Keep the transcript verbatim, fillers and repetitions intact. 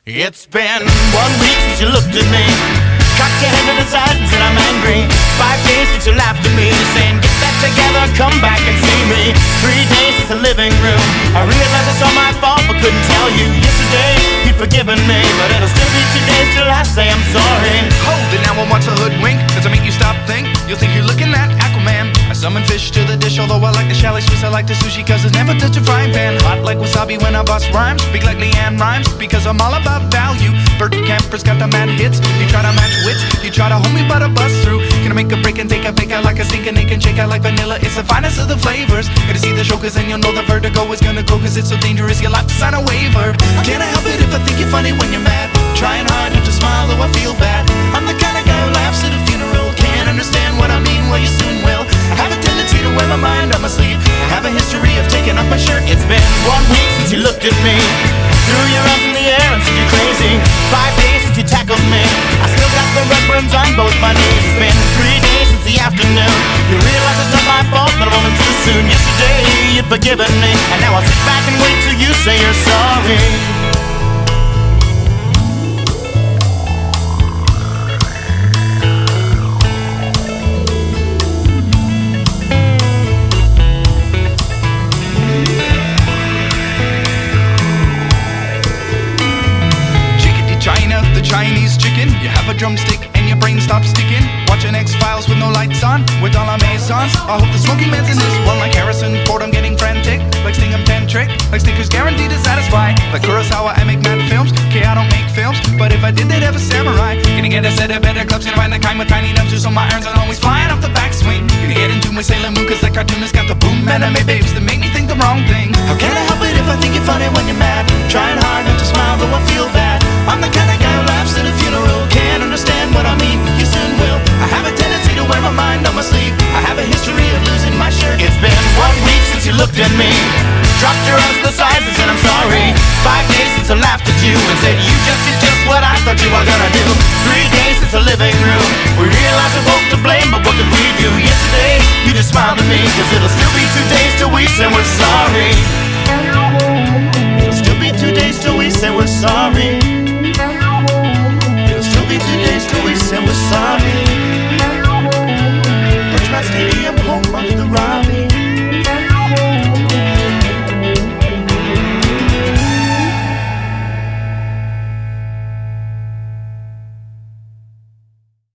It's been one week since you looked at me, cocked your head to the side and said I'm angry. Five days since you laughed at me, saying get that together, come back and see me. Three days since the living room, I realized it's all my fault but couldn't tell you. Yesterday you'd forgiven me, but it'll still be two days till I say I'm sorry. Hold it now and watch a hoodwink. Does it make you stop think? You'll think you're looking at Aquaman. I summon fish to the dish, although I like the chalet Swiss, I like the sushi cause it's never touch a frying pan. Hot like wasabi when I bust rhymes, speak like Leanne Rhymes because I'm all about value. Bert Camper's got the mad hits. You try to match wits, you try to hold me but I bust through. Gonna make a break and take a fake out like a stinking naked shake out like vanilla. It's the finest of the flavors. Gonna see the show cause then you'll know the vertigo is gonna go cause it's so dangerous you'll have to sign a waiver. Can't I help it if I think you're funny when you're mad? Trying hard not to smile though I feel bad. I'm the kind of guy who laughs at a funeral. Can't understand what I mean, well you soon will. I have a tendency to wear my mind on my sleeve. I have a history of taking off my shirt. It's been one week since you looked at me, threw your arms in the air and said you're crazy. Five days since you tackled me, I still got the red burns on both my knees. It's been three days since the afternoon, you realize it's not my fault that I'm only too soon. Yesterday you'd forgiven me, and now I'll sit back and wait till you say you're sorry. Chinese chicken, you have a drumstick and your brain stops sticking. Watching X-Files with no lights on, with all our maisons. I hope the smoking man's in this one like Harrison Ford, I'm getting frantic. Like Sting, I'm tantric. Like Snickers guaranteed to satisfy. Like Kurosawa, I make mad films. Okay, I don't make films, but if I did, they'd have a samurai. Gonna get a set of better clubs, gonna find the kind with tiny nubs. So my irons are always flying off the backswing. Gonna get into my Sailor Moon, cause that cartoonist got the boom anime babes that make me think the wrong thing. How can I help it if I think you're funny when you're mad? Trying hard not to smile, though I feel bad. I'm the kind of guy who laughs at a funeral. Can't understand what I mean, you soon will. I have a tendency to wear my mind on my sleeve. I have a history of losing my shirt. It's been one week since you looked at me, dropped your arms to the sides and said I'm sorry. Five days since I laughed at you and said you just did just what I thought you were gonna do. Three days since the living room, we realized we're both to blame, but what could we do? Yesterday, you just smiled at me, cause it'll still be two days till we say we're sorry.